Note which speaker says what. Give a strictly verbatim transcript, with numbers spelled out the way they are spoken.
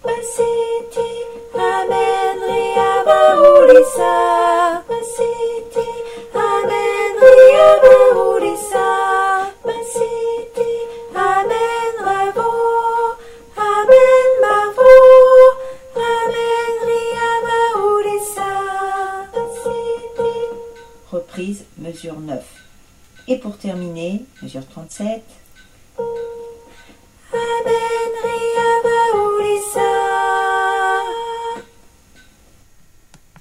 Speaker 1: Masiti, Amen, Ria, Maulisa. Masiti, Amen, Ria, Maulisa. Masiti, Amen, Ravo. Amen, Mavo. Amen, Ria, Maulisa. Masiti. Reprise, mesure neuf. Et pour terminer, mesure trente-sept.